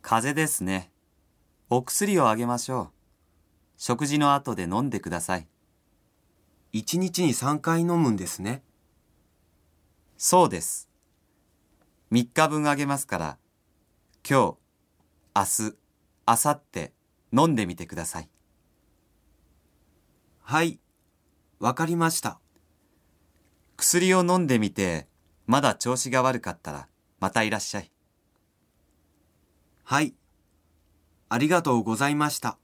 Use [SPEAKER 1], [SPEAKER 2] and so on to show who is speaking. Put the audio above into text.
[SPEAKER 1] 風邪ですね。お薬をあげましょう。食事の後で飲んでください。
[SPEAKER 2] 1日に3回飲むんですね。
[SPEAKER 1] そうです。3日分あげますから、今日、明日、明後日、飲んでみてください。
[SPEAKER 2] はい、わかりました。
[SPEAKER 1] 薬を飲んでみて、まだ調子が悪かったら、またいらっしゃい。
[SPEAKER 2] はい、ありがとうございました。